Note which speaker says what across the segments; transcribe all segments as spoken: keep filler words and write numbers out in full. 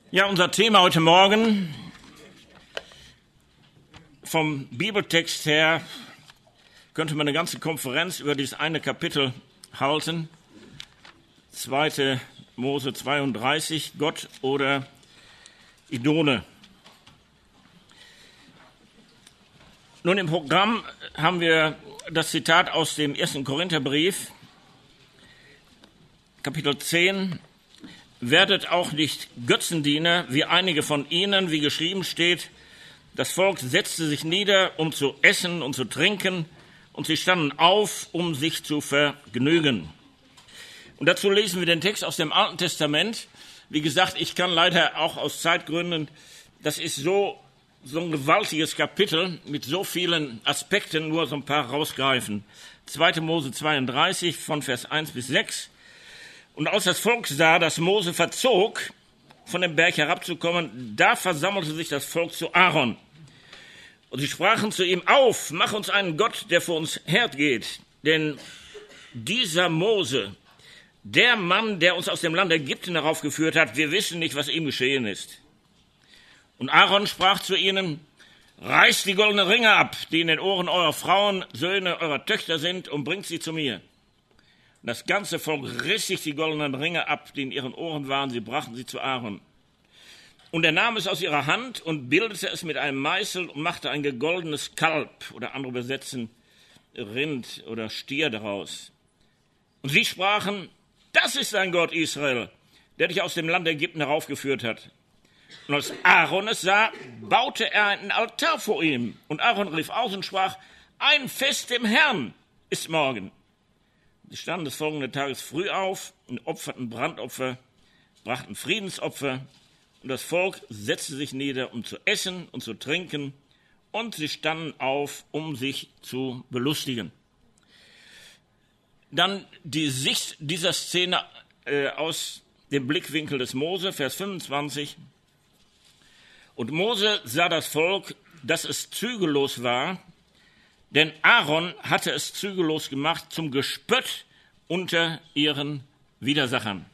Speaker 1: Ja, unser Thema heute Morgen, vom Bibeltext her, könnte man eine ganze Konferenz über dieses eine Kapitel halten. zweite Mose zweiunddreißig, Gott oder Idole. Nun, im Programm haben wir das Zitat aus dem ersten Korintherbrief, Kapitel zehn. Werdet auch nicht Götzendiener, wie einige von ihnen, wie geschrieben steht. Das Volk setzte sich nieder, um zu essen und zu trinken, und sie standen auf, um sich zu vergnügen. Und dazu lesen wir den Text aus dem Alten Testament. Wie gesagt, ich kann leider auch aus Zeitgründen, das ist so, so ein gewaltiges Kapitel mit so vielen Aspekten, nur so ein paar rausgreifen. zweite Mose zweiunddreißig von Vers eins bis sechs. Und als das Volk sah, dass Mose verzog, von dem Berg herabzukommen, da versammelte sich das Volk zu Aaron. Und sie sprachen zu ihm: Auf, mach uns einen Gott, der vor uns hergeht. Denn dieser Mose, der Mann, der uns aus dem Land Ägypten heraufgeführt hat, wir wissen nicht, was ihm geschehen ist. Und Aaron sprach zu ihnen: Reißt die goldenen Ringe ab, die in den Ohren eurer Frauen, Söhne eurer Töchter sind, und bringt sie zu mir. Das ganze Volk riss sich die goldenen Ringe ab, die in ihren Ohren waren, sie brachten sie zu Aaron. Und er nahm es aus ihrer Hand und bildete es mit einem Meißel und machte ein gegoldenes Kalb, oder andere übersetzen Rind oder Stier daraus. Und sie sprachen: Das ist dein Gott Israel, der dich aus dem Land Ägypten heraufgeführt hat. Und als Aaron es sah, baute er einen Altar vor ihm. Und Aaron rief aus und sprach: Ein Fest dem Herrn ist morgen. Sie standen des folgenden Tages früh auf und opferten Brandopfer, brachten Friedensopfer, und das Volk setzte sich nieder, um zu essen und zu trinken, und sie standen auf, um sich zu belustigen. Dann die Sicht dieser Szene äh, aus dem Blickwinkel des Mose, Vers fünfundzwanzig. Und Mose sah das Volk, dass es zügellos war, denn Aaron hatte es zügellos gemacht zum Gespött unter ihren Widersachern.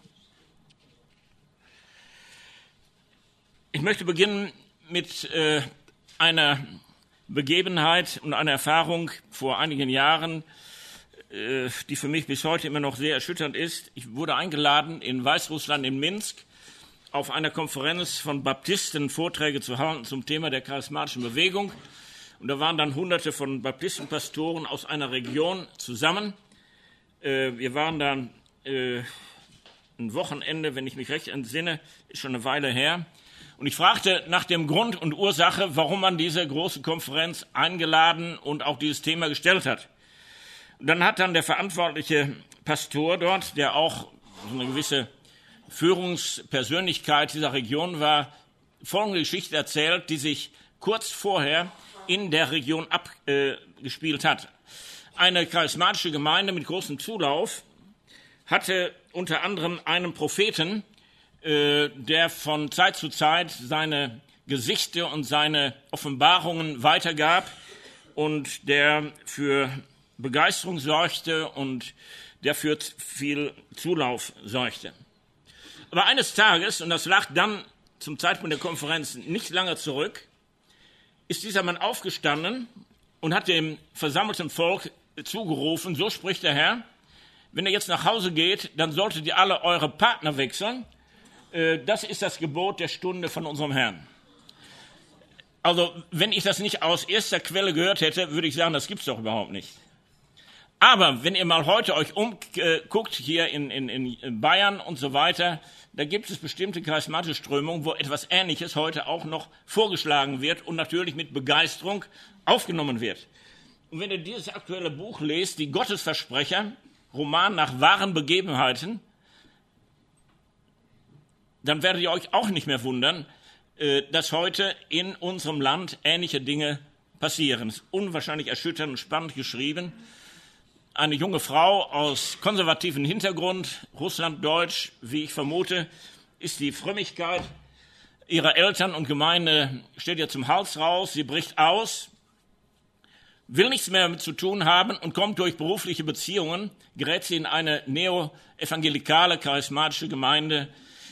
Speaker 1: Ich möchte beginnen mit äh, einer Begebenheit und einer Erfahrung vor einigen Jahren, äh, die für mich bis heute immer noch sehr erschütternd ist. Ich wurde eingeladen, in Weißrussland, in Minsk, auf einer Konferenz von Baptisten Vorträge zu halten zum Thema der charismatischen Bewegung. Und da waren dann Hunderte von Baptistenpastoren aus einer Region zusammen. Äh, wir waren dann äh, ein Wochenende, wenn ich mich recht entsinne, ist schon eine Weile her. Und ich fragte nach dem Grund und Ursache, warum man diese große Konferenz eingeladen und auch dieses Thema gestellt hat. Und dann hat dann der verantwortliche Pastor dort, der auch so eine gewisse Führungspersönlichkeit dieser Region war, folgende Geschichte erzählt, die sich kurz vorher in der Region abgespielt hat. Eine charismatische Gemeinde mit großem Zulauf hatte unter anderem einen Propheten, äh, der von Zeit zu Zeit seine Gesichte und seine Offenbarungen weitergab und der für Begeisterung sorgte und der für viel Zulauf sorgte. Aber eines Tages, und das lag dann zum Zeitpunkt der Konferenz nicht lange zurück, ist dieser Mann aufgestanden und hat dem versammelten Volk zugerufen: So spricht der Herr, wenn ihr jetzt nach Hause geht, dann solltet ihr alle eure Partner wechseln. Das ist das Gebot der Stunde von unserem Herrn. Also, wenn ich das nicht aus erster Quelle gehört hätte, würde ich sagen, das gibt's doch überhaupt nicht. Aber wenn ihr mal heute euch umguckt, hier in, in, in Bayern und so weiter, da gibt es bestimmte charismatische Strömungen, wo etwas Ähnliches heute auch noch vorgeschlagen wird und natürlich mit Begeisterung aufgenommen wird. Und wenn ihr dieses aktuelle Buch lest, die Gottesversprecher, Roman nach wahren Begebenheiten, dann werdet ihr euch auch nicht mehr wundern, dass heute in unserem Land ähnliche Dinge passieren. Es ist unwahrscheinlich erschütternd und spannend geschrieben. Eine junge Frau aus konservativem Hintergrund, russlanddeutsch, wie ich vermute, ist die Frömmigkeit ihrer Eltern und Gemeinde, steht ihr zum Hals raus, sie bricht aus, will nichts mehr damit zu tun haben und kommt durch berufliche Beziehungen, gerät sie in eine neo-evangelikale, charismatische Gemeinde,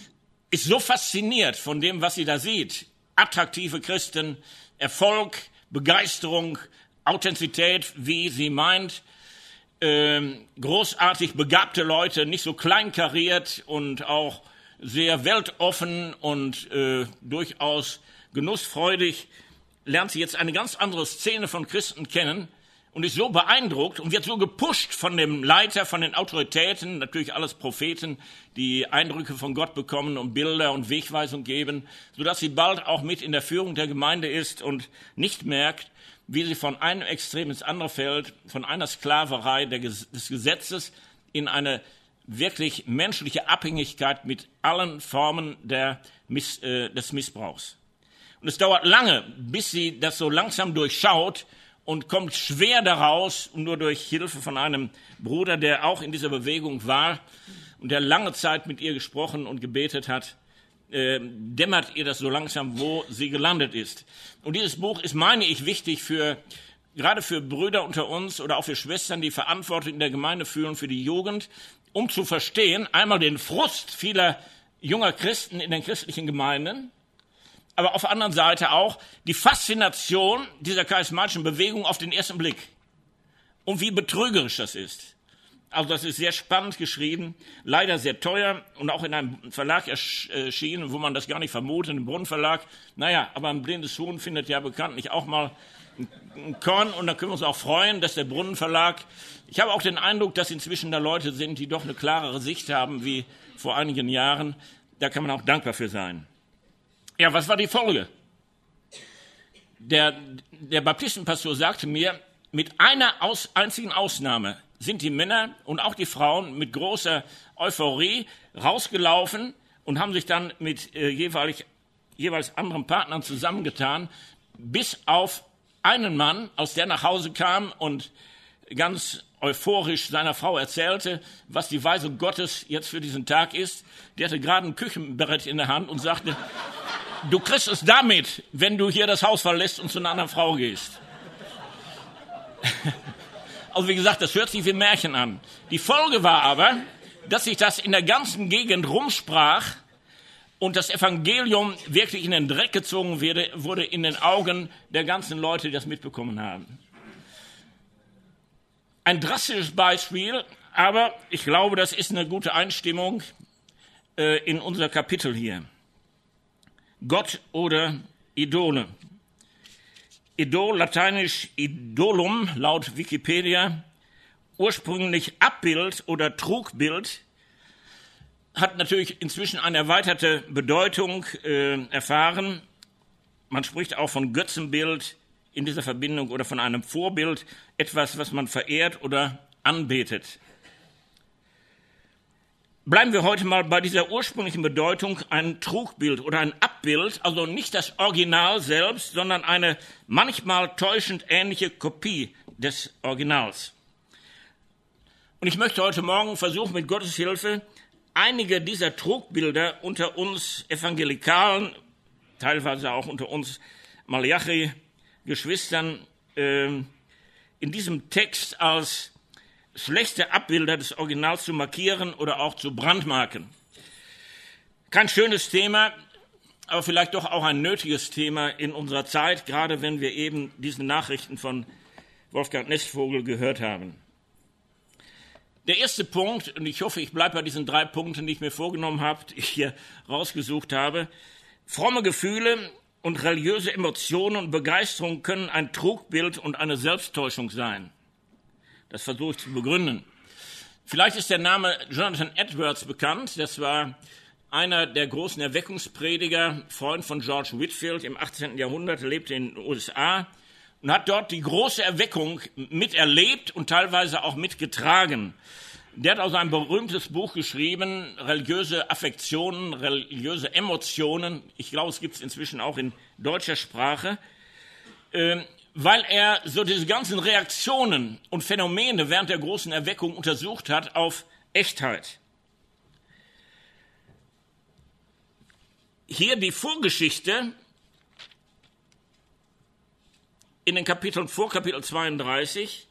Speaker 1: ist so fasziniert von dem, was sie da sieht. Attraktive Christen, Erfolg, Begeisterung, Authentizität, wie sie meint, ähm, großartig begabte Leute, nicht so kleinkariert und auch sehr weltoffen und äh, durchaus genussfreudig, lernt sie jetzt eine ganz andere Szene von Christen kennen und ist so beeindruckt und wird so gepusht von dem Leiter, von den Autoritäten, natürlich alles Propheten, die Eindrücke von Gott bekommen und Bilder und Wegweisung geben, sodass sie bald auch mit in der Führung der Gemeinde ist und nicht merkt, wie sie von einem Extrem ins andere fällt, von einer Sklaverei des Gesetzes in eine wirklich menschliche Abhängigkeit mit allen Formen der Miss, äh, des Missbrauchs. Und es dauert lange, bis sie das so langsam durchschaut und kommt schwer daraus, und nur durch Hilfe von einem Bruder, der auch in dieser Bewegung war und der lange Zeit mit ihr gesprochen und gebetet hat, äh, dämmert ihr das so langsam, wo sie gelandet ist. Und dieses Buch ist, meine ich, wichtig für gerade für Brüder unter uns oder auch für Schwestern, die Verantwortung in der Gemeinde fühlen für die Jugend, um zu verstehen, einmal den Frust vieler junger Christen in den christlichen Gemeinden, aber auf der anderen Seite auch die Faszination dieser charismatischen Bewegung auf den ersten Blick und wie betrügerisch das ist. Also das ist sehr spannend geschrieben, leider sehr teuer und auch in einem Verlag erschienen, wo man das gar nicht vermutet, im Brunnenverlag. Naja, aber ein blindes Huhn findet ja bekanntlich auch mal ein Korn, und da können wir uns auch freuen, dass der Brunnenverlag, ich habe auch den Eindruck, dass inzwischen da Leute sind, die doch eine klarere Sicht haben wie vor einigen Jahren. Da kann man auch dankbar für sein. Ja, was war die Folge? Der, der Baptistenpastor sagte mir, mit einer aus, einzigen Ausnahme sind die Männer und auch die Frauen mit großer Euphorie rausgelaufen und haben sich dann mit äh, jeweils, jeweils anderen Partnern zusammengetan, bis auf einen Mann, aus der nach Hause kam und ganz euphorisch seiner Frau erzählte, was die Weisung Gottes jetzt für diesen Tag ist. Der hatte gerade ein Küchenbrett in der Hand und sagte, du kriegst es damit, wenn du hier das Haus verlässt und zu einer anderen Frau gehst. Also wie gesagt, das hört sich wie ein Märchen an. Die Folge war aber, dass sich das in der ganzen Gegend rumsprach und das Evangelium wirklich in den Dreck gezogen wurde, wurde in den Augen der ganzen Leute, die das mitbekommen haben. Ein drastisches Beispiel, aber ich glaube, das ist eine gute Einstimmung äh, in unser Kapitel hier. Gott oder Idole. Idol, lateinisch Idolum, laut Wikipedia, ursprünglich Abbild oder Trugbild, hat natürlich inzwischen eine erweiterte Bedeutung äh, erfahren. Man spricht auch von Götzenbild in dieser Verbindung oder von einem Vorbild, etwas, was man verehrt oder anbetet. Bleiben wir heute mal bei dieser ursprünglichen Bedeutung, ein Trugbild oder ein Abbild, also nicht das Original selbst, sondern eine manchmal täuschend ähnliche Kopie des Originals. Und ich möchte heute Morgen versuchen, mit Gottes Hilfe einige dieser Trugbilder unter uns Evangelikalen, teilweise auch unter uns Malachi-Geschwistern, äh, in diesem Text als schlechte Abbilder des Originals zu markieren oder auch zu brandmarken. Kein schönes Thema, aber vielleicht doch auch ein nötiges Thema in unserer Zeit, gerade wenn wir eben diese Nachrichten von Wolfgang Nestvogel gehört haben. Der erste Punkt, und ich hoffe, ich bleibe bei diesen drei Punkten, die ich mir vorgenommen habe, die ich hier rausgesucht habe. Fromme Gefühle und religiöse Emotionen und Begeisterung können ein Trugbild und eine Selbsttäuschung sein. Das versuche ich zu begründen. Vielleicht ist der Name Jonathan Edwards bekannt. Das war einer der großen Erweckungsprediger, Freund von George Whitefield im achtzehnten Jahrhundert, lebte in den U S A und hat dort die große Erweckung miterlebt und teilweise auch mitgetragen. Der hat also ein berühmtes Buch geschrieben, religiöse Affektionen, religiöse Emotionen. Ich glaube, es gibt es inzwischen auch in deutscher Sprache. Ähm, weil er so diese ganzen Reaktionen und Phänomene während der großen Erweckung untersucht hat auf Echtheit. Hier die Vorgeschichte in den Kapiteln vor Kapitel zweiunddreißig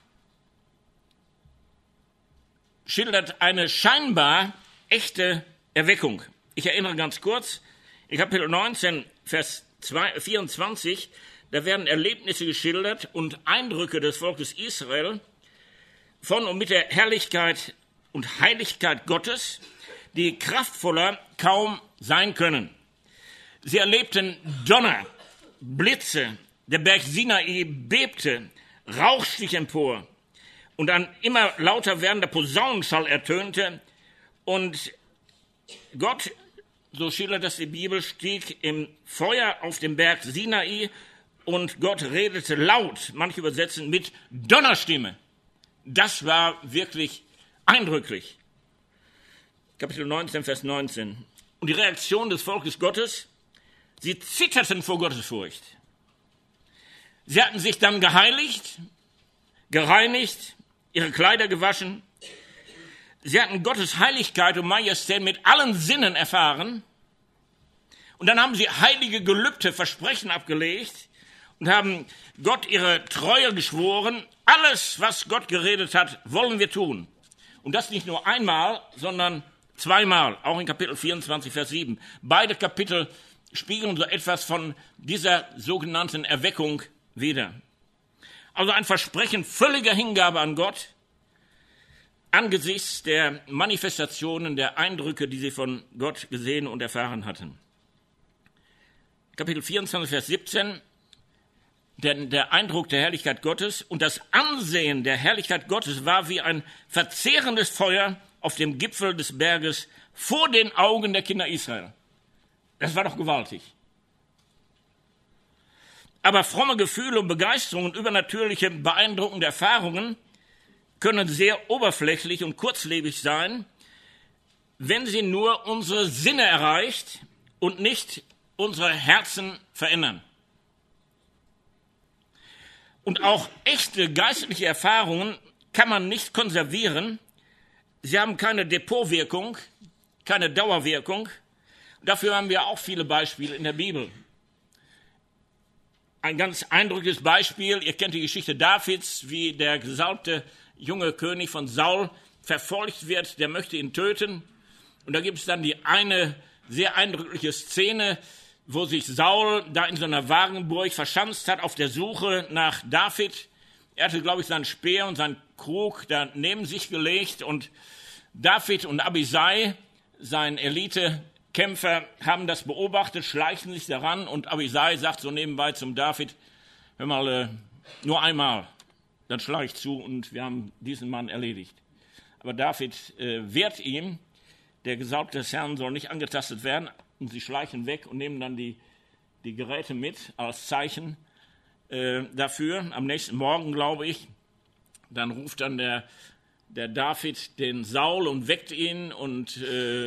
Speaker 1: schildert eine scheinbar echte Erweckung. Ich erinnere ganz kurz, in Kapitel neunzehn, Vers vierundzwanzig, da werden Erlebnisse geschildert und Eindrücke des Volkes Israel von und mit der Herrlichkeit und Heiligkeit Gottes, die kraftvoller kaum sein können. Sie erlebten Donner, Blitze, der Berg Sinai bebte, Rauch stieg empor und ein immer lauter werdender Posaunenschall ertönte und Gott, so schildert das die Bibel, stieg im Feuer auf dem Berg Sinai und Gott redete laut, manche übersetzen mit Donnerstimme. Das war wirklich eindrücklich. Kapitel neunzehn, Vers neunzehn. Und die Reaktion des Volkes Gottes, sie zitterten vor Gottesfurcht. Sie hatten sich dann geheiligt, gereinigt, ihre Kleider gewaschen. Sie hatten Gottes Heiligkeit und Majestät mit allen Sinnen erfahren. Und dann haben sie heilige Gelübde, Versprechen abgelegt und haben Gott ihre Treue geschworen. Alles, was Gott geredet hat, wollen wir tun. Und das nicht nur einmal, sondern zweimal, auch in Kapitel vierundzwanzig, Vers sieben. Beide Kapitel spiegeln so etwas von dieser sogenannten Erweckung wider. Also ein Versprechen völliger Hingabe an Gott, angesichts der Manifestationen, der Eindrücke, die sie von Gott gesehen und erfahren hatten. Kapitel vierundzwanzig, Vers siebzehn, der, der Eindruck der Herrlichkeit Gottes und das Ansehen der Herrlichkeit Gottes war wie ein verzehrendes Feuer auf dem Gipfel des Berges vor den Augen der Kinder Israel. Das war doch gewaltig. Aber fromme Gefühle und Begeisterung und übernatürliche, beeindruckende Erfahrungen können sehr oberflächlich und kurzlebig sein, wenn sie nur unsere Sinne erreicht und nicht unsere Herzen verändern. Und auch echte geistliche Erfahrungen kann man nicht konservieren. Sie haben keine Depotwirkung, keine Dauerwirkung. Dafür haben wir auch viele Beispiele in der Bibel. Ein ganz eindrückliches Beispiel, ihr kennt die Geschichte Davids, wie der gesalbte junge König von Saul verfolgt wird, der möchte ihn töten. Und da gibt es dann die eine sehr eindrückliche Szene, wo sich Saul da in so einer Wagenburg verschanzt hat auf der Suche nach David. Er hatte, glaube ich, seinen Speer und seinen Krug da neben sich gelegt und David und Abisai, sein Elitekämpfer, haben das beobachtet, schleichen sich daran und Abisai sagt so nebenbei zum David, hör mal, äh, nur einmal, dann schlage ich zu und wir haben diesen Mann erledigt. Aber David äh, wehrt ihm, der Gesalbte des Herrn soll nicht angetastet werden und sie schleichen weg und nehmen dann die, die Geräte mit als Zeichen äh, dafür. Am nächsten Morgen, glaube ich, dann ruft dann der, der David den Saul und weckt ihn und äh,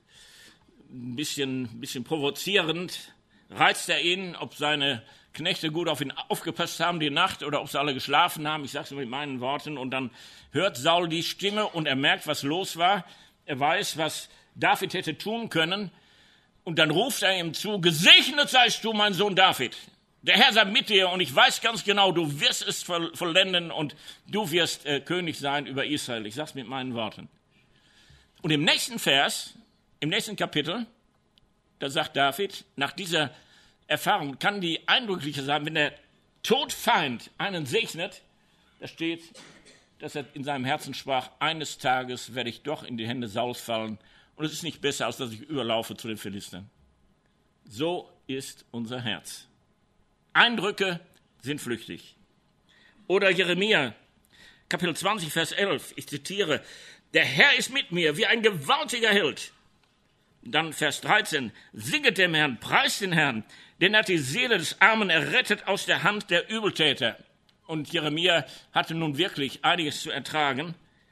Speaker 1: ein bisschen, ein bisschen provozierend reizt er ihn, ob seine Knechte gut auf ihn aufgepasst haben die Nacht oder ob sie alle geschlafen haben. Ich sage es mit meinen Worten. Und dann hört Saul die Stimme und er merkt, was los war. Er weiß, was David hätte tun können. Und dann ruft er ihm zu, gesegnet seist du, mein Sohn David. Der Herr sei mit dir und ich weiß ganz genau, du wirst es vollenden und du wirst äh, König sein über Israel. Ich sage es mit meinen Worten. Und im nächsten Vers, im nächsten Kapitel, da sagt David, nach dieser Erfahrung kann die eindrücklicher sein, wenn der Todfeind einen segnet, da steht, dass er in seinem Herzen sprach, eines Tages werde ich doch in die Hände Sauls fallen und es ist nicht besser, als dass ich überlaufe zu den Philistern. So ist unser Herz. Eindrücke sind flüchtig. Oder Jeremia, Kapitel zwanzig, Vers elf, ich zitiere, der Herr ist mit mir wie ein gewaltiger Held. Dann Vers dreizehn, singet dem Herrn, preist den Herrn, denn er hat die Seele des Armen errettet aus der Hand der Übeltäter. Und Jeremia hatte nun wirklich einiges zu ertragen.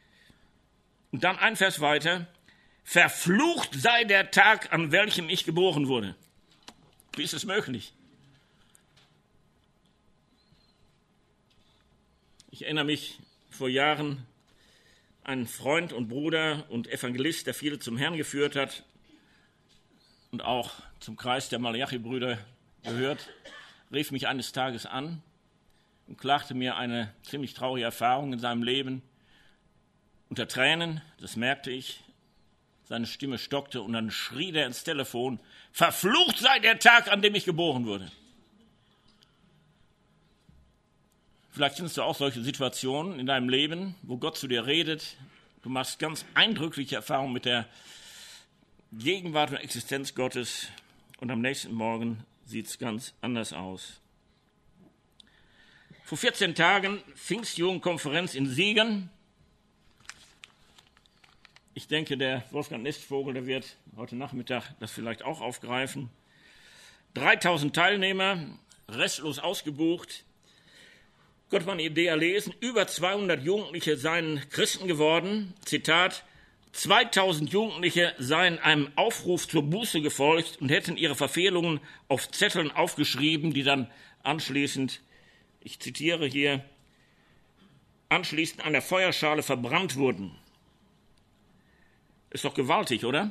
Speaker 1: Und dann ein Vers weiter, verflucht sei der Tag, an welchem ich geboren wurde. Wie ist es möglich? Ich erinnere mich vor Jahren, ein Freund und Bruder und Evangelist, der viele zum Herrn geführt hat und auch zum Kreis der Malachi-Brüder gehört, rief mich eines Tages an und klagte mir eine ziemlich traurige Erfahrung in seinem Leben unter Tränen, das merkte ich. Seine Stimme stockte und dann schrie er ins Telefon: Verflucht sei der Tag, an dem ich geboren wurde. Vielleicht kennst du auch solche Situationen in deinem Leben, wo Gott zu dir redet. Du machst ganz eindrückliche Erfahrungen mit der Gegenwart und Existenz Gottes und am nächsten Morgen sieht es ganz anders aus. Vor vierzehn Tagen Pfingstjugendkonferenz in Siegen. Ich denke, der Wolfgang Nestvogel, der wird heute Nachmittag das vielleicht auch aufgreifen. dreitausend Teilnehmer, restlos ausgebucht. Gott war eine Idee erlesen. Über zweihundert Jugendliche seien Christen geworden. Zitat: zweitausend Jugendliche seien einem Aufruf zur Buße gefolgt und hätten ihre Verfehlungen auf Zetteln aufgeschrieben, die dann anschließend, ich zitiere hier, anschließend an der Feuerschale verbrannt wurden. Ist doch gewaltig, oder?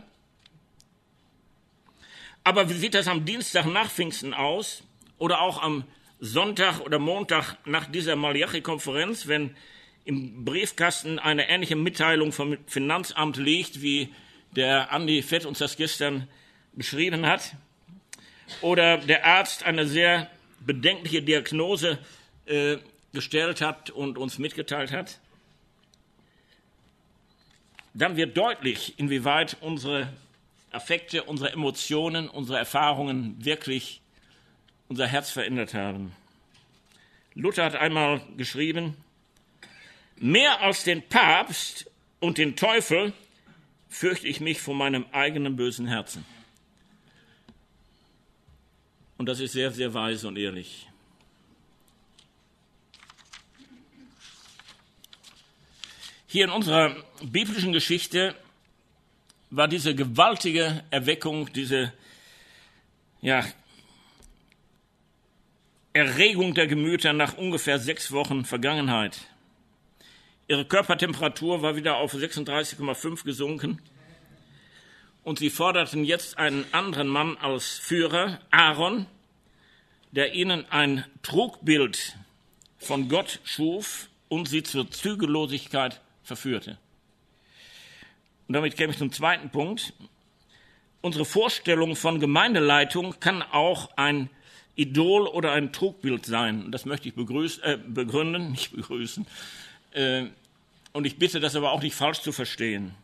Speaker 1: Aber wie sieht das am Dienstag nach Pfingsten aus oder auch am Sonntag oder Montag nach dieser Malachi-Konferenz, wenn im Briefkasten eine ähnliche Mitteilung vom Finanzamt liegt, wie der Andi Fett uns das gestern beschrieben hat, oder der Arzt eine sehr bedenkliche Diagnose äh, gestellt hat und uns mitgeteilt hat? Dann wird deutlich, inwieweit unsere Affekte, unsere Emotionen, unsere Erfahrungen wirklich unser Herz verändert haben. Luther hat einmal geschrieben: Mehr als den Papst und den Teufel fürchte ich mich vor meinem eigenen bösen Herzen. Und das ist sehr, sehr weise und ehrlich. Hier in unserer biblischen Geschichte war diese gewaltige Erweckung, diese ja, Erregung der Gemüter nach ungefähr sechs Wochen Vergangenheit. Ihre Körpertemperatur war wieder auf sechsunddreißig Komma fünf gesunken und sie forderten jetzt einen anderen Mann als Führer, Aaron, der ihnen ein Trugbild von Gott schuf und sie zur Zügellosigkeit verführte. Und damit käme ich zum zweiten Punkt. Unsere Vorstellung von Gemeindeleitung kann auch ein Idol oder ein Trugbild sein. Das möchte ich begrüßen, äh, begründen, nicht begrüßen. Äh, und ich bitte, das aber auch nicht falsch zu verstehen.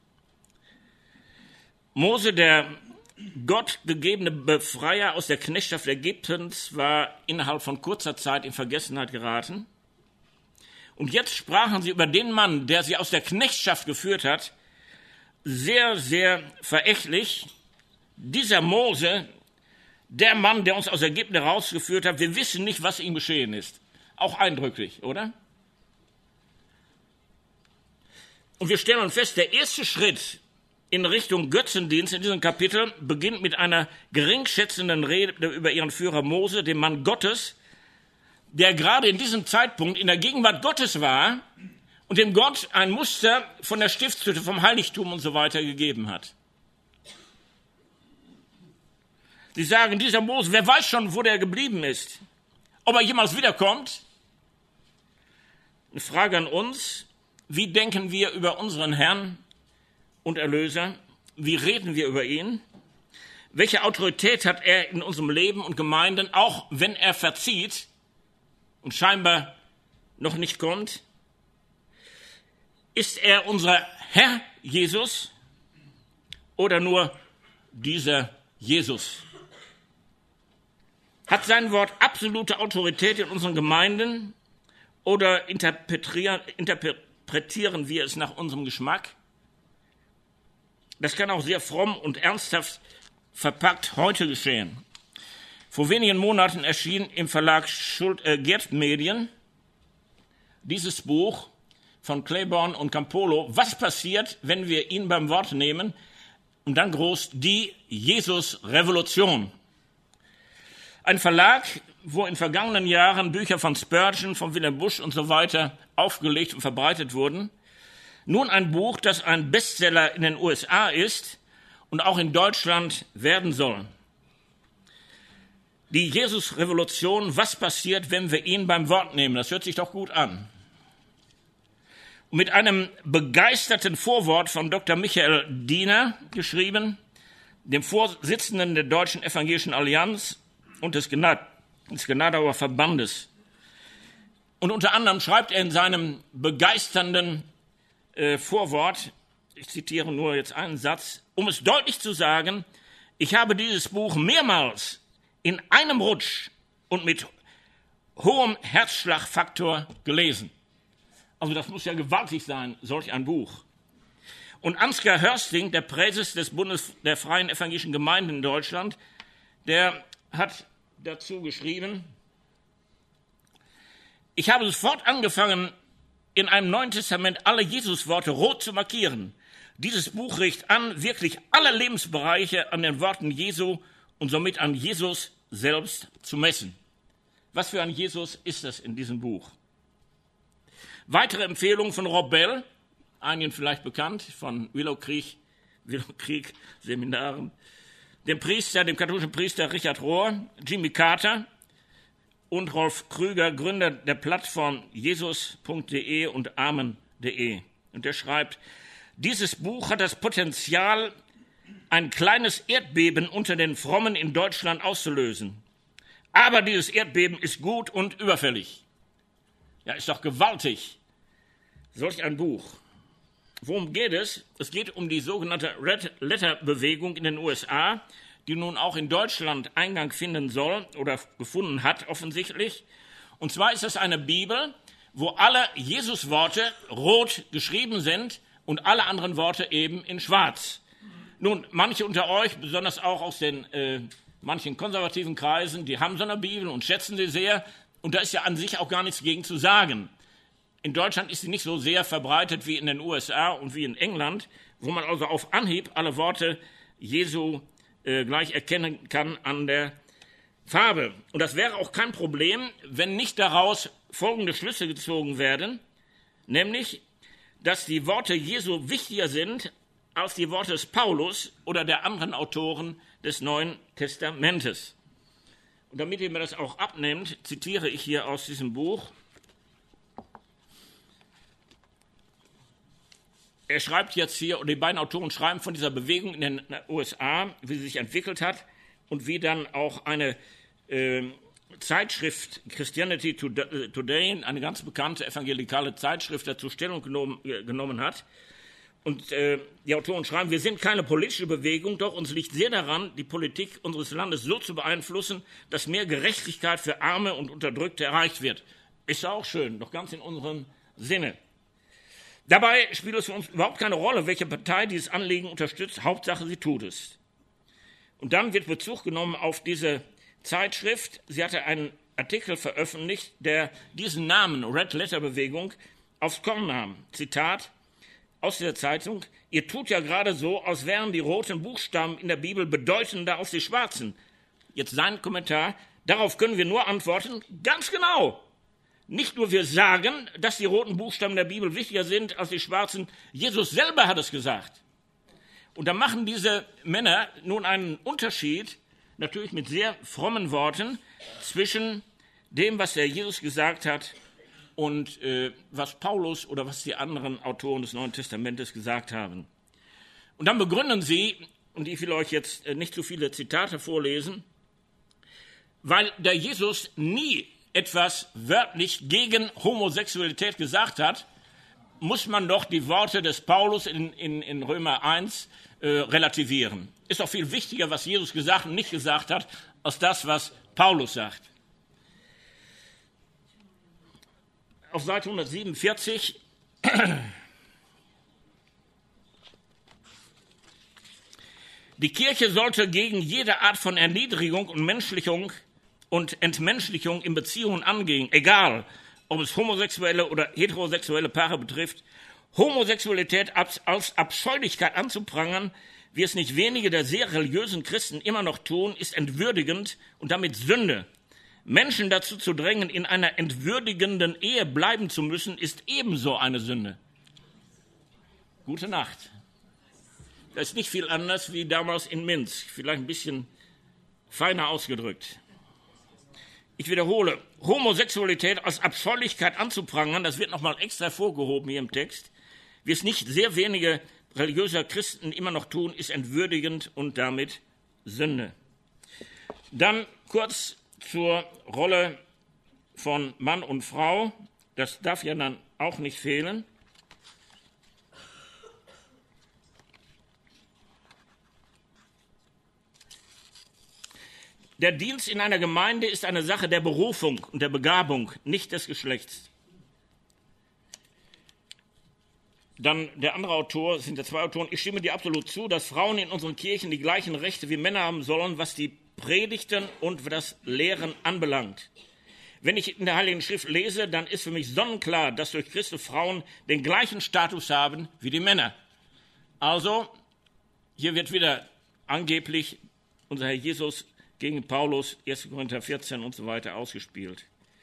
Speaker 1: Mose, der Gott gegebene Befreier aus der Knechtschaft Ägyptens, war innerhalb von kurzer Zeit in Vergessenheit geraten. Und jetzt sprachen sie über den Mann, der sie aus der Knechtschaft geführt hat, sehr, sehr verächtlich. Dieser Mose, der Mann, der uns aus Ägypten herausgeführt hat, wir wissen nicht, was ihm geschehen ist. Auch eindrücklich, oder? Und wir stellen fest, der erste Schritt in Richtung Götzendienst in diesem Kapitel beginnt mit einer geringschätzenden Rede über ihren Führer Mose, dem Mann Gottes, der gerade in diesem Zeitpunkt in der Gegenwart Gottes war und dem Gott ein Muster von der Stiftshütte, vom Heiligtum und so weiter gegeben hat. Sie sagen, dieser Mose, wer weiß schon, wo der geblieben ist, ob er jemals wiederkommt? Eine Frage an uns: Wie denken wir über unseren Herrn und Erlöser? Wie reden wir über ihn? Welche Autorität hat er in unserem Leben und Gemeinden, auch wenn er verzieht und scheinbar noch nicht kommt? Ist er unser Herr Jesus oder nur dieser Jesus? Hat sein Wort absolute Autorität in unseren Gemeinden oder interpretieren, interpretieren wir es nach unserem Geschmack? Das kann auch sehr fromm und ernsthaft verpackt heute geschehen. Vor wenigen Monaten erschien im Verlag Schuld, äh, Gerd Medien dieses Buch von Claiborne und Campolo, was passiert, wenn wir ihn beim Wort nehmen, und dann groß die Jesus-Revolution. Ein Verlag, wo in vergangenen Jahren Bücher von Spurgeon, von Wilhelm Busch und so weiter aufgelegt und verbreitet wurden. Nun ein Buch, das ein Bestseller in den U S A ist und auch in Deutschland werden soll. Die Jesus-Revolution, was passiert, wenn wir ihn beim Wort nehmen? Das hört sich doch gut an. mit einem begeisterten Vorwort von Doktor Michael Diener geschrieben, dem Vorsitzenden der Deutschen Evangelischen Allianz und des, Gnad- des Gnadauer Verbandes. Und unter anderem schreibt er in seinem begeisternden äh, Vorwort, ich zitiere nur jetzt einen Satz, um es deutlich zu sagen, ich habe dieses Buch mehrmals in einem Rutsch und mit hohem Herzschlagfaktor gelesen. Also das muss ja gewaltig sein, solch ein Buch. Und Ansgar Hörsting, der Präses des Bundes der Freien Evangelischen Gemeinden in Deutschland, der hat dazu geschrieben, ich habe sofort angefangen, in einem Neuen Testament alle Jesusworte rot zu markieren. Dieses Buch regt an, wirklich alle Lebensbereiche an den Worten Jesu und somit an Jesus selbst zu messen. Was für ein Jesus ist das in diesem Buch? Weitere Empfehlungen von Rob Bell, einigen vielleicht bekannt, von Willow Creek, Willow Creek Seminaren, dem Priester, dem katholischen Priester Richard Rohr, Jimmy Carter und Rolf Krüger, Gründer der Plattform jesus punkt de und amen punkt de. Und er schreibt, dieses Buch hat das Potenzial, ein kleines Erdbeben unter den Frommen in Deutschland auszulösen. Aber dieses Erdbeben ist gut und überfällig. Ja, ist doch gewaltig. Solch ein Buch. Worum geht es? Es geht um die sogenannte Red Letter Bewegung in den U S A, die nun auch in Deutschland Eingang finden soll oder gefunden hat offensichtlich. Und zwar ist es eine Bibel, wo alle Jesus-Worte rot geschrieben sind und alle anderen Worte eben in schwarz. Nun, manche unter euch, besonders auch aus den äh, manchen konservativen Kreisen, die haben so eine Bibel und schätzen sie sehr. Und da ist ja an sich auch gar nichts gegen zu sagen. In Deutschland ist sie nicht so sehr verbreitet wie in den U S A und wie in England, wo man also auf Anhieb alle Worte Jesu äh, gleich erkennen kann an der Farbe. Und das wäre auch kein Problem, wenn nicht daraus folgende Schlüsse gezogen werden, nämlich, dass die Worte Jesu wichtiger sind als die Worte des Paulus oder der anderen Autoren des Neuen Testamentes. Und damit ihr mir das auch abnehmt, zitiere ich hier aus diesem Buch. Er schreibt jetzt hier, und die beiden Autoren schreiben von dieser Bewegung in den U S A, wie sie sich entwickelt hat und wie dann auch eine äh, Zeitschrift Christianity Today, eine ganz bekannte evangelikale Zeitschrift, dazu Stellung genommen, äh, genommen hat. Und äh, die Autoren schreiben, wir sind keine politische Bewegung, doch uns liegt sehr daran, die Politik unseres Landes so zu beeinflussen, dass mehr Gerechtigkeit für Arme und Unterdrückte erreicht wird. Ist auch schön, doch ganz in unserem Sinne. Dabei spielt es für uns überhaupt keine Rolle, welche Partei dieses Anliegen unterstützt. Hauptsache, sie tut es. Und dann wird Bezug genommen auf diese Zeitschrift. Sie hatte einen Artikel veröffentlicht, der diesen Namen Red Letter Bewegung aufs Korn nahm. Zitat aus der Zeitung: Ihr tut ja gerade so, als wären die roten Buchstaben in der Bibel bedeutender als die schwarzen. Jetzt sein Kommentar: Darauf können wir nur antworten, ganz genau. Nicht nur wir sagen, dass die roten Buchstaben der Bibel wichtiger sind als die schwarzen. Jesus selber hat es gesagt. Und da machen diese Männer nun einen Unterschied, natürlich mit sehr frommen Worten, zwischen dem, was der Jesus gesagt hat und äh, was Paulus oder was die anderen Autoren des Neuen Testamentes gesagt haben. Und dann begründen sie, und ich will euch jetzt äh, nicht zu viele Zitate vorlesen, weil der Jesus nie etwas wörtlich gegen Homosexualität gesagt hat, muss man doch die Worte des Paulus in, in, in Römer eins äh, relativieren. Ist doch viel wichtiger, was Jesus gesagt und nicht gesagt hat, als das, was Paulus sagt. Auf Seite hundertsiebenundvierzig Die Kirche sollte gegen jede Art von Erniedrigung und Menschlichung und Entmenschlichung in Beziehungen angehen, egal ob es homosexuelle oder heterosexuelle Paare betrifft, Homosexualität als Abscheulichkeit anzuprangern, wie es nicht wenige der sehr religiösen Christen immer noch tun, ist entwürdigend und damit Sünde. Menschen dazu zu drängen, in einer entwürdigenden Ehe bleiben zu müssen, ist ebenso eine Sünde. Gute Nacht. Das ist nicht viel anders wie damals in Minsk, vielleicht ein bisschen feiner ausgedrückt. Ich wiederhole, Homosexualität als Abscheulichkeit anzuprangern, das wird nochmal extra hervorgehoben hier im Text, wie es nicht sehr wenige religiöse Christen immer noch tun, ist entwürdigend und damit Sünde. Dann kurz zur Rolle von Mann und Frau. Das darf ja dann auch nicht fehlen. Der Dienst in einer Gemeinde ist eine Sache der Berufung und der Begabung, nicht des Geschlechts. Dann der andere Autor, es sind ja zwei Autoren, ich stimme dir absolut zu, dass Frauen in unseren Kirchen die gleichen Rechte wie Männer haben sollen, was die Predigten und das Lehren anbelangt. Wenn ich in der Heiligen Schrift lese, dann ist für mich sonnenklar, dass durch Christus Frauen den gleichen Status haben wie die Männer. Also, hier wird wieder angeblich unser Herr Jesus gegen Paulus, erster Korinther vierzehn und so weiter ausgespielt.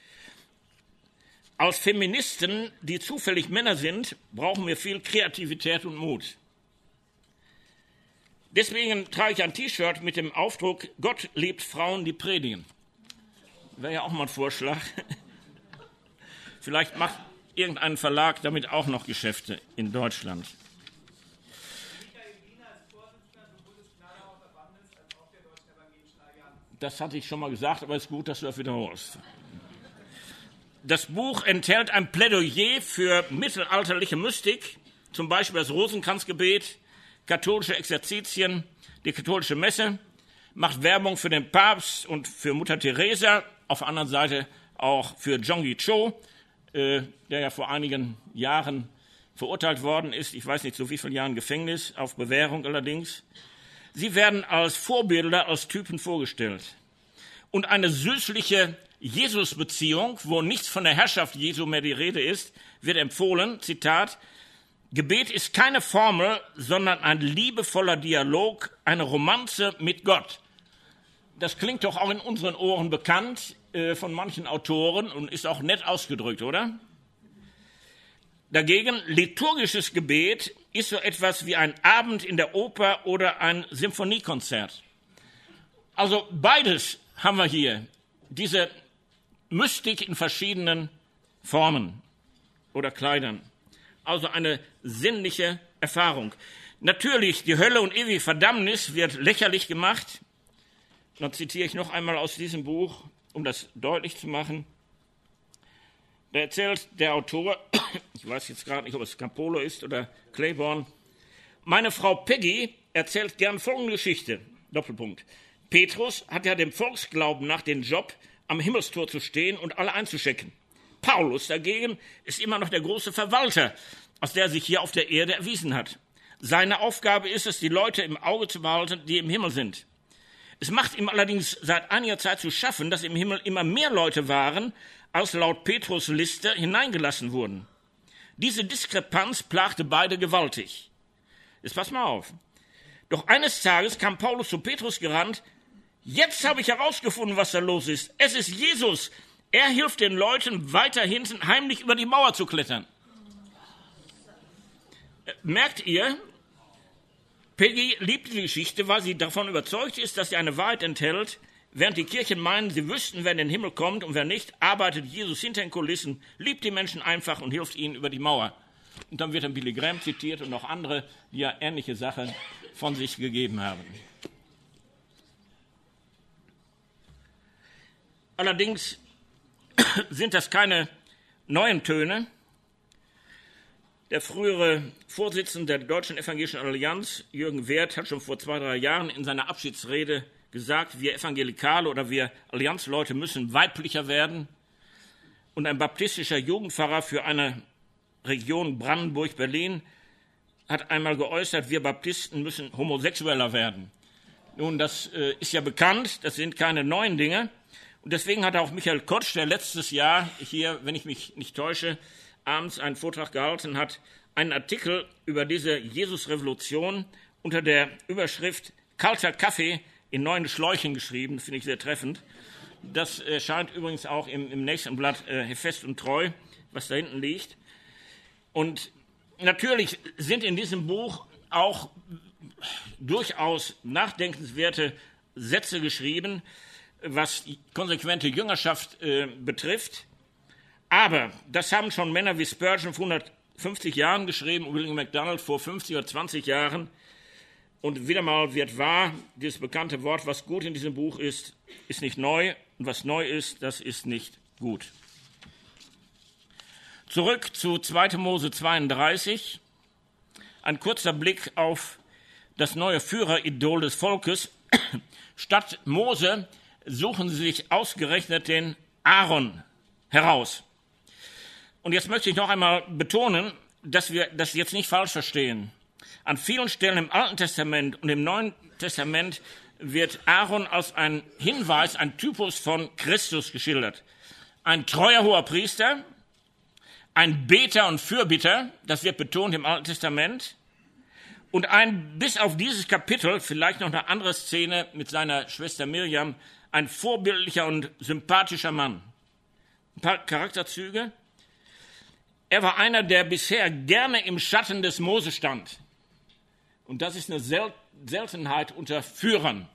Speaker 1: Als Feministen, die zufällig Männer sind, brauchen wir viel Kreativität und Mut. Deswegen trage ich ein T-Shirt mit dem Aufdruck, Gott liebt Frauen, die predigen. Wäre ja auch mal ein Vorschlag. Vielleicht macht irgendein Verlag damit auch noch Geschäfte in Deutschland. Das hatte ich schon mal gesagt, aber es ist gut, dass du das wiederholst. Das Buch enthält ein Plädoyer für mittelalterliche Mystik, zum Beispiel das Rosenkranzgebet, katholische Exerzitien, die katholische Messe, macht Werbung für den Papst und für Mutter Teresa, auf der anderen Seite auch für Zhongyi Cho, äh, der ja vor einigen Jahren verurteilt worden ist, ich weiß nicht, zu wie vielen Jahren Gefängnis, auf Bewährung allerdings. Sie werden als Vorbilder, als Typen vorgestellt. Und eine süßliche Jesus-Beziehung, wo nichts von der Herrschaft Jesu mehr die Rede ist, wird empfohlen, Zitat, Gebet ist keine Formel, sondern ein liebevoller Dialog, eine Romanze mit Gott. Das klingt doch auch in unseren Ohren bekannt äh, von manchen Autoren und ist auch nett ausgedrückt, oder? Dagegen, liturgisches Gebet ist so etwas wie ein Abend in der Oper oder ein Symphoniekonzert. Also beides haben wir hier, diese Mystik in verschiedenen Formen oder Kleidern. Also eine sinnliche Erfahrung. Natürlich, die Hölle und ewige Verdammnis wird lächerlich gemacht. Dann zitiere ich noch einmal aus diesem Buch, um das deutlich zu machen. Da erzählt der Autor, ich weiß jetzt gerade nicht, ob es Campolo ist oder Claiborne, meine Frau Peggy erzählt gern folgende Geschichte, Doppelpunkt. Petrus hat ja dem Volksglauben nach den Job, am Himmelstor zu stehen und alle einzuschecken. Paulus dagegen ist immer noch der große Verwalter, aus der er sich hier auf der Erde erwiesen hat. Seine Aufgabe ist es, die Leute im Auge zu behalten, die im Himmel sind. Es macht ihm allerdings seit einiger Zeit zu schaffen, dass im Himmel immer mehr Leute waren, als laut Petrus' Liste hineingelassen wurden. Diese Diskrepanz plagte beide gewaltig. Jetzt pass mal auf. Doch eines Tages kam Paulus zu Petrus gerannt. Jetzt habe ich herausgefunden, was da los ist. Es ist Jesus. Er hilft den Leuten, weiter hinten heimlich über die Mauer zu klettern. Merkt ihr, Peggy liebt die Geschichte, weil sie davon überzeugt ist, dass sie eine Wahrheit enthält, während die Kirchen meinen, sie wüssten, wer in den Himmel kommt und wer nicht, arbeitet Jesus hinter den Kulissen, liebt die Menschen einfach und hilft ihnen über die Mauer. Und dann wird dann Billy Graham zitiert und noch andere, die ja ähnliche Sachen von sich gegeben haben. Allerdings sind das keine neuen Töne. Der frühere Vorsitzende der Deutschen Evangelischen Allianz, Jürgen Werth, hat schon vor zwei, drei Jahren in seiner Abschiedsrede gesagt, wir Evangelikale oder wir Allianzleute müssen weiblicher werden. Und ein baptistischer Jugendpfarrer für eine Region Brandenburg-Berlin hat einmal geäußert, wir Baptisten müssen homosexueller werden. Nun, das äh, ist ja bekannt, das sind keine neuen Dinge. Und deswegen hat auch Michael Kotsch, der letztes Jahr hier, wenn ich mich nicht täusche, abends einen Vortrag gehalten hat, einen Artikel über diese Jesus-Revolution unter der Überschrift Kalter Kaffee in neuen Schläuchen geschrieben, finde ich sehr treffend. Das erscheint übrigens auch im, im nächsten Blatt äh, Fest und Treu, was da hinten liegt. Und natürlich sind in diesem Buch auch durchaus nachdenkenswerte Sätze geschrieben. was konsequente Jüngerschaft äh, betrifft. Aber das haben schon Männer wie Spurgeon vor hundertfünfzig Jahren geschrieben, William MacDonald vor fünfzig oder zwanzig Jahren. Und wieder mal wird wahr, dieses bekannte Wort, was gut in diesem Buch ist, ist nicht neu. Und was neu ist, das ist nicht gut. Zurück zu zweiter Mose zweiunddreißig. Ein kurzer Blick auf das neue Führeridol des Volkes. Statt Mose suchen sie sich ausgerechnet den Aaron heraus. Und jetzt möchte ich noch einmal betonen, dass wir das jetzt nicht falsch verstehen. An vielen Stellen im Alten Testament und im Neuen Testament wird Aaron als ein Hinweis, ein Typus von Christus geschildert. Ein treuer hoher Priester, ein Beter und Fürbitter, das wird betont im Alten Testament, und ein bis auf dieses Kapitel, vielleicht noch eine andere Szene mit seiner Schwester Miriam, ein vorbildlicher und sympathischer Mann. Ein paar Charakterzüge. Er war einer, der bisher gerne im Schatten des Mose stand. Und das ist eine Sel- Seltenheit unter Führern.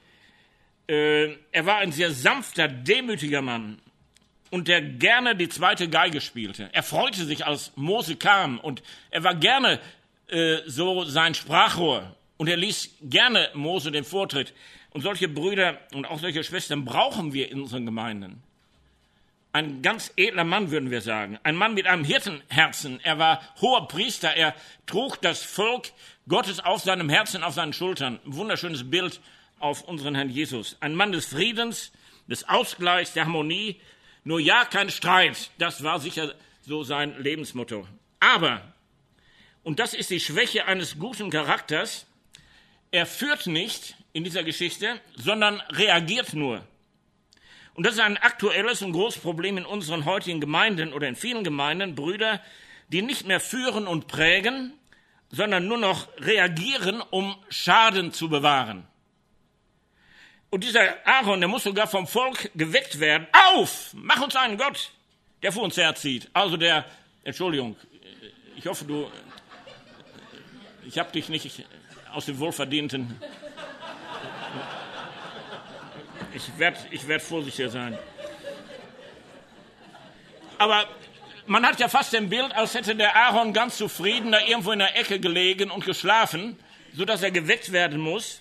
Speaker 1: Äh, er war ein sehr sanfter, demütiger Mann und der gerne die zweite Geige spielte. Er freute sich, als Mose kam, und er war gerne äh, so sein Sprachrohr. Und er ließ gerne Mose den Vortritt. Und solche Brüder und auch solche Schwestern brauchen wir in unseren Gemeinden. Ein ganz edler Mann, würden wir sagen. Ein Mann mit einem Hirtenherzen. Er war hoher Priester. Er trug das Volk Gottes auf seinem Herzen, auf seinen Schultern. Ein wunderschönes Bild auf unseren Herrn Jesus. Ein Mann des Friedens, des Ausgleichs, der Harmonie. Nur ja, kein Streit. Das war sicher so sein Lebensmotto. Aber, und das ist die Schwäche eines guten Charakters, er führt nicht in dieser Geschichte, sondern reagiert nur. Und das ist ein aktuelles und großes Problem in unseren heutigen Gemeinden oder in vielen Gemeinden, Brüder, die nicht mehr führen und prägen, sondern nur noch reagieren, um Schaden zu bewahren. Und dieser Aaron, der muss sogar vom Volk geweckt werden. Auf, mach uns einen Gott, der vor uns herzieht. Also der, Entschuldigung, ich hoffe, du, ich habe dich nicht aus dem Wohlverdienten... Ich werde ich werd vorsichtiger sein. Aber man hat ja fast ein Bild, als hätte der Aaron ganz zufrieden da irgendwo in der Ecke gelegen und geschlafen, sodass er geweckt werden muss.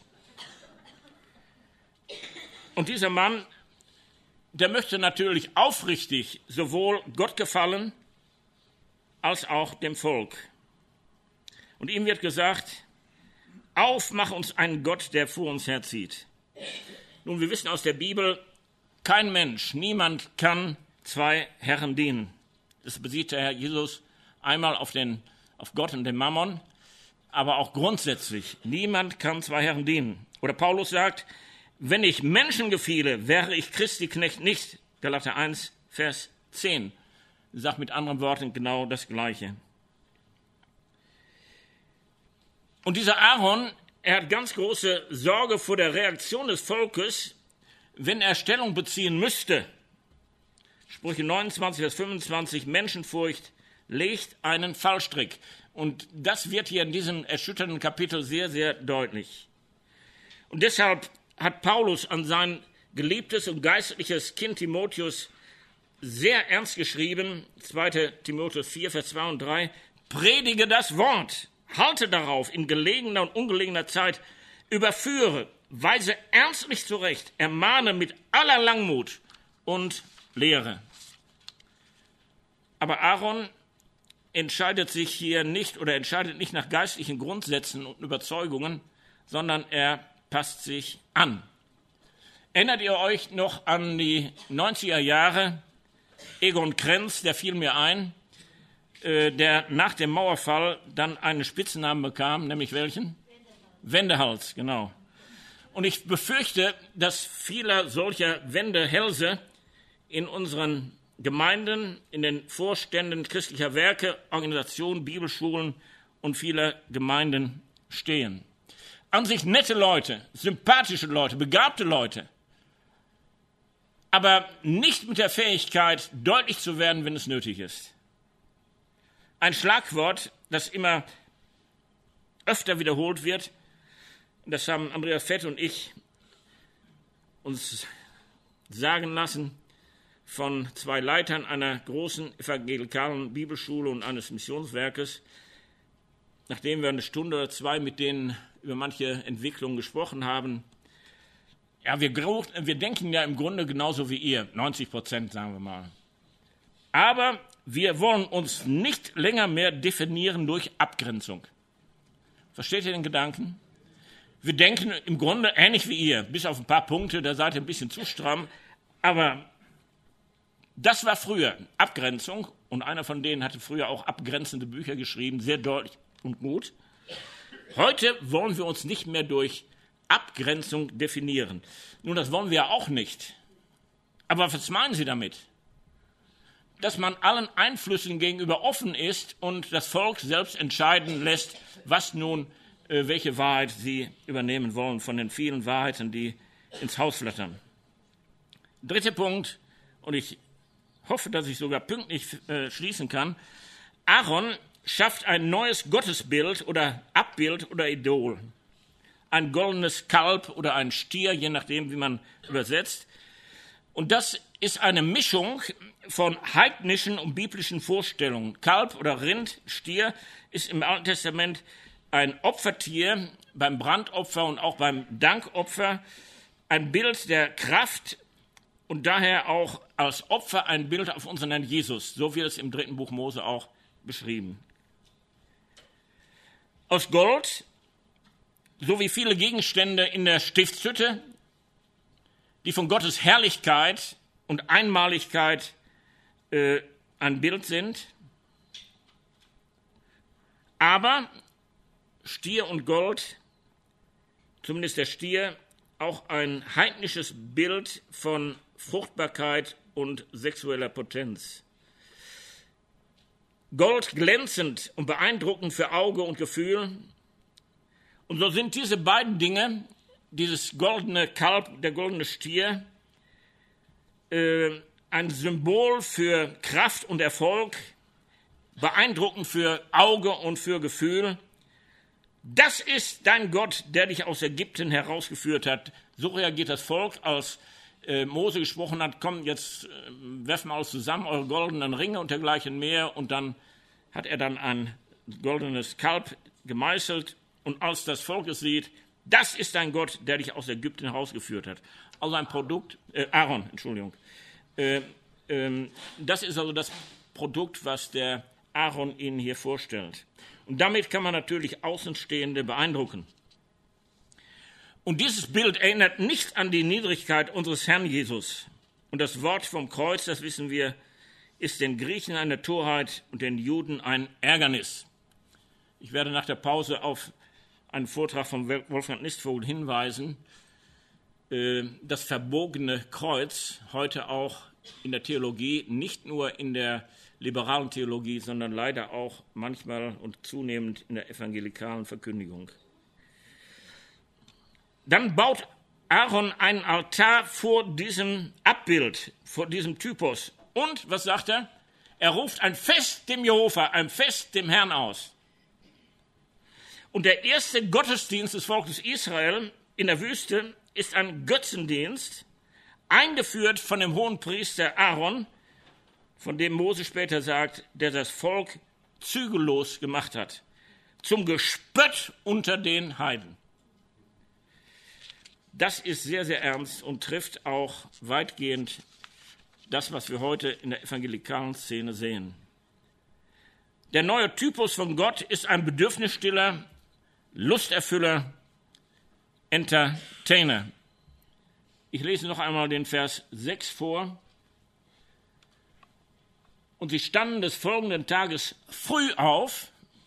Speaker 1: Und dieser Mann, der möchte natürlich aufrichtig sowohl Gott gefallen, als auch dem Volk. Und ihm wird gesagt, auf, mach uns einen Gott, der vor uns herzieht. Nun, wir wissen aus der Bibel, kein Mensch, niemand kann zwei Herren dienen. Das besieht der Herr Jesus einmal auf, den, auf Gott und den Mammon, aber auch grundsätzlich. Niemand kann zwei Herren dienen. Oder Paulus sagt, wenn ich Menschen gefiele, wäre ich Christi Knecht nicht. Galater eins, Vers zehn. Sagt mit anderen Worten genau das Gleiche. Und dieser Aaron, er hat ganz große Sorge vor der Reaktion des Volkes, wenn er Stellung beziehen müsste. Sprüche neunundzwanzig, Vers fünfundzwanzig, Menschenfurcht legt einen Fallstrick. Und das wird hier in diesem erschütternden Kapitel sehr, sehr deutlich. Und deshalb hat Paulus an sein geliebtes und geistliches Kind Timotheus sehr ernst geschrieben, zweiter Timotheus vier, Vers zwei und drei, predige das Wort. Halte darauf in gelegener und ungelegener Zeit, überführe, weise ernstlich zurecht, ermahne mit aller Langmut und lehre. Aber Aaron entscheidet sich hier nicht oder entscheidet nicht nach geistlichen Grundsätzen und Überzeugungen, sondern er passt sich an. Erinnert ihr euch noch an die neunziger Jahre? Egon Krenz, der fiel mir ein, der nach dem Mauerfall dann einen Spitznamen bekam, nämlich welchen? Wendehals, genau. Und ich befürchte, dass viele solcher Wendehälse in unseren Gemeinden, in den Vorständen christlicher Werke, Organisationen, Bibelschulen und vieler Gemeinden stehen. An sich nette Leute, sympathische Leute, begabte Leute, aber nicht mit der Fähigkeit, deutlich zu werden, wenn es nötig ist. Ein Schlagwort, das immer öfter wiederholt wird, das haben Andreas Fett und ich uns sagen lassen von zwei Leitern einer großen evangelikalen Bibelschule und eines Missionswerkes, nachdem wir eine Stunde oder zwei mit denen über manche Entwicklungen gesprochen haben. Ja, wir, wir denken ja im Grunde genauso wie ihr, neunzig Prozent sagen wir mal. Aber wir wollen uns nicht länger mehr definieren durch Abgrenzung. Versteht ihr den Gedanken? Wir denken im Grunde ähnlich wie ihr, bis auf ein paar Punkte, da seid ihr ein bisschen zu stramm. Aber das war früher Abgrenzung und einer von denen hatte früher auch abgrenzende Bücher geschrieben, sehr deutlich und gut. Heute wollen wir uns nicht mehr durch Abgrenzung definieren. Nun, das wollen wir ja auch nicht. Aber was meinen Sie damit? Dass man allen Einflüssen gegenüber offen ist und das Volk selbst entscheiden lässt, was nun, äh, welche Wahrheit sie übernehmen wollen von den vielen Wahrheiten, die ins Haus flattern. Dritter Punkt, und ich hoffe, dass ich sogar pünktlich äh, schließen kann. Aaron schafft ein neues Gottesbild oder Abbild oder Idol. Ein goldenes Kalb oder ein Stier, je nachdem, wie man übersetzt. Und das ist eine Mischung von heidnischen und biblischen Vorstellungen. Kalb oder Rind, Stier, ist im Alten Testament ein Opfertier beim Brandopfer und auch beim Dankopfer, ein Bild der Kraft und daher auch als Opfer ein Bild auf unseren Herrn Jesus. So wird es im dritten Buch Mose auch beschrieben. Aus Gold, so wie viele Gegenstände in der Stiftshütte, die von Gottes Herrlichkeit und Einmaligkeit äh, ein Bild sind. Aber Stier und Gold, zumindest der Stier, auch ein heidnisches Bild von Fruchtbarkeit und sexueller Potenz. Gold glänzend und beeindruckend für Auge und Gefühl. Und so sind diese beiden Dinge, dieses goldene Kalb, der goldene Stier, äh, ein Symbol für Kraft und Erfolg, beeindruckend für Auge und für Gefühl. Das ist dein Gott, der dich aus Ägypten herausgeführt hat. So reagiert das Volk, als äh, Mose gesprochen hat, komm, jetzt äh, werfen wir alles zusammen, eure goldenen Ringe und dergleichen mehr. Und dann hat er dann ein goldenes Kalb gemeißelt. Und als das Volk es sieht, das ist dein Gott, der dich aus Ägypten herausgeführt hat. Also ein Produkt, äh, Aaron, Entschuldigung. Äh, äh, das ist also das Produkt, was der Aaron ihnen hier vorstellt. Und damit kann man natürlich Außenstehende beeindrucken. Und dieses Bild erinnert nicht an die Niedrigkeit unseres Herrn Jesus. Und das Wort vom Kreuz, das wissen wir, ist den Griechen eine Torheit und den Juden ein Ärgernis. Ich werde nach der Pause auf einen Vortrag von Wolfgang Nistvogel hinweisen. Das verbogene Kreuz, heute auch in der Theologie, nicht nur in der liberalen Theologie, sondern leider auch manchmal und zunehmend in der evangelikalen Verkündigung. Dann baut Aaron einen Altar vor diesem Abbild, vor diesem Typus. Und, was sagt er? Er ruft ein Fest dem Jehova, ein Fest dem Herrn aus. Und der erste Gottesdienst des Volkes Israel in der Wüste ist ein Götzendienst, eingeführt von dem Hohenpriester Aaron, von dem Mose später sagt, der das Volk zügellos gemacht hat, zum Gespött unter den Heiden. Das ist sehr, sehr ernst und trifft auch weitgehend das, was wir heute in der evangelikalen Szene sehen. Der neue Typus von Gott ist ein Bedürfnisstiller, Lusterfüller, Entertainer. Ich lese noch einmal den Vers sechs vor. Und sie standen des folgenden Tages früh auf,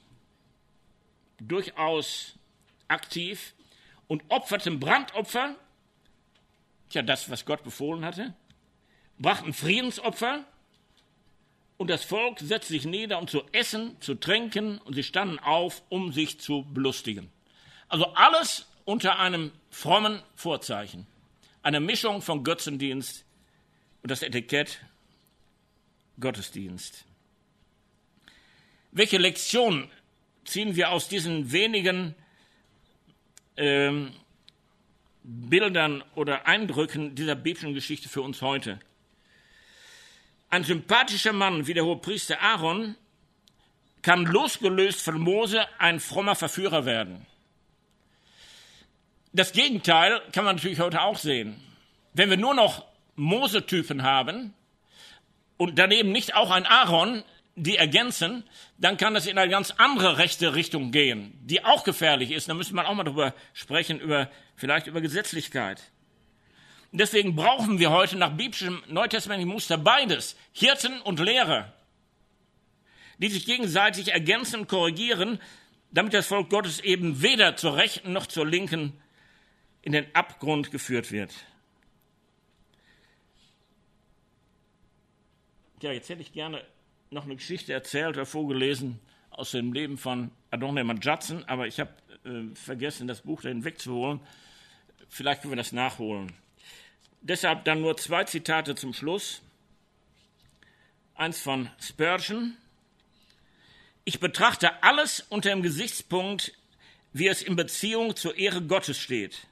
Speaker 1: durchaus aktiv, und opferten Brandopfer, tja, das, was Gott befohlen hatte, brachten Friedensopfer, und das Volk setzte sich nieder, um zu essen, zu trinken, und sie standen auf, um sich zu belustigen. Also alles unter einem frommen Vorzeichen. Eine Mischung von Götzendienst und das Etikett Gottesdienst. Welche Lektion ziehen wir aus diesen wenigen ähm, Bildern oder Eindrücken dieser biblischen Geschichte für uns heute. Ein sympathischer Mann wie der Hohepriester Aaron kann losgelöst von Mose ein frommer Verführer werden. Das Gegenteil kann man natürlich heute auch sehen. Wenn wir nur noch Mose-Typen haben und daneben nicht auch ein Aaron, die ergänzen, dann kann das in eine ganz andere rechte Richtung gehen, die auch gefährlich ist. Da müsste man auch mal drüber sprechen, über, vielleicht über Gesetzlichkeit. Und deswegen brauchen wir heute nach biblischem neutestamentlichem Muster beides, Hirten und Lehrer, die sich gegenseitig ergänzen und korrigieren, damit das Volk Gottes eben weder zur rechten noch zur linken in den Abgrund geführt wird. Ja, jetzt hätte ich gerne noch eine Geschichte erzählt oder vorgelesen aus dem Leben von Adoniram Judson, aber ich habe äh, vergessen, das Buch dahin wegzuholen. Vielleicht können wir das nachholen. Deshalb dann nur zwei Zitate zum Schluss. Eins von Spurgeon. Ich betrachte alles unter dem Gesichtspunkt, wie es in Beziehung zur Ehre Gottes steht.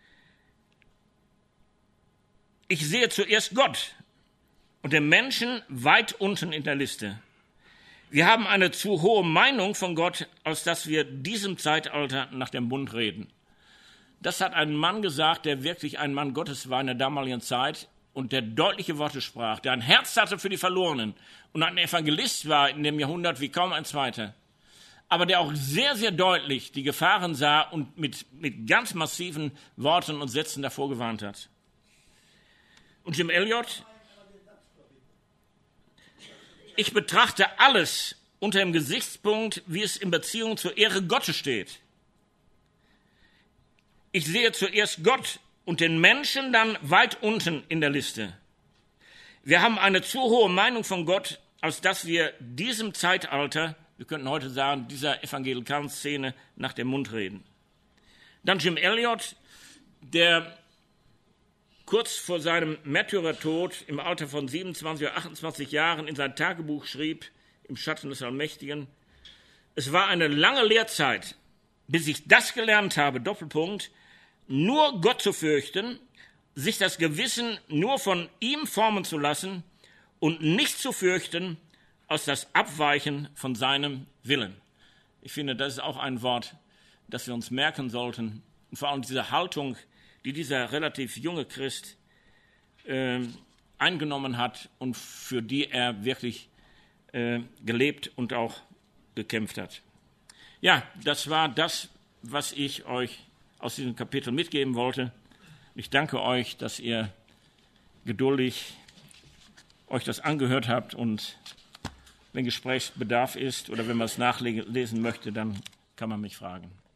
Speaker 1: Ich sehe zuerst Gott und den Menschen weit unten in der Liste. Wir haben eine zu hohe Meinung von Gott, als dass wir diesem Zeitalter nach dem Bund reden. Das hat ein Mann gesagt, der wirklich ein Mann Gottes war in der damaligen Zeit und der deutliche Worte sprach, der ein Herz hatte für die Verlorenen und ein Evangelist war in dem Jahrhundert wie kaum ein zweiter, aber der auch sehr, sehr deutlich die Gefahren sah und mit, mit ganz massiven Worten und Sätzen davor gewarnt hat. Und Jim Elliot: Ich betrachte alles unter dem Gesichtspunkt, wie es in Beziehung zur Ehre Gottes steht. Ich sehe zuerst Gott und den Menschen dann weit unten in der Liste. Wir haben eine zu hohe Meinung von Gott, als dass wir diesem Zeitalter, wir könnten heute sagen, dieser evangelikalen Szene nach dem Mund reden. Dann Jim Elliot, der kurz vor seinem Märtyrertod im Alter von siebenundzwanzig oder achtundzwanzig Jahren in sein Tagebuch schrieb, im Schatten des Allmächtigen: Es war eine lange Lehrzeit, bis ich das gelernt habe, Doppelpunkt, nur Gott zu fürchten, sich das Gewissen nur von ihm formen zu lassen und nicht zu fürchten als das Abweichen von seinem Willen. Ich finde, das ist auch ein Wort, das wir uns merken sollten. Und vor allem diese Haltung, die dieser relativ junge Christ äh, eingenommen hat und für die er wirklich äh, gelebt und auch gekämpft hat. Ja, das war das, was ich euch aus diesem Kapitel mitgeben wollte. Ich danke euch, dass ihr geduldig euch das angehört habt, und wenn Gesprächsbedarf ist oder wenn man es nachlesen möchte, dann kann man mich fragen.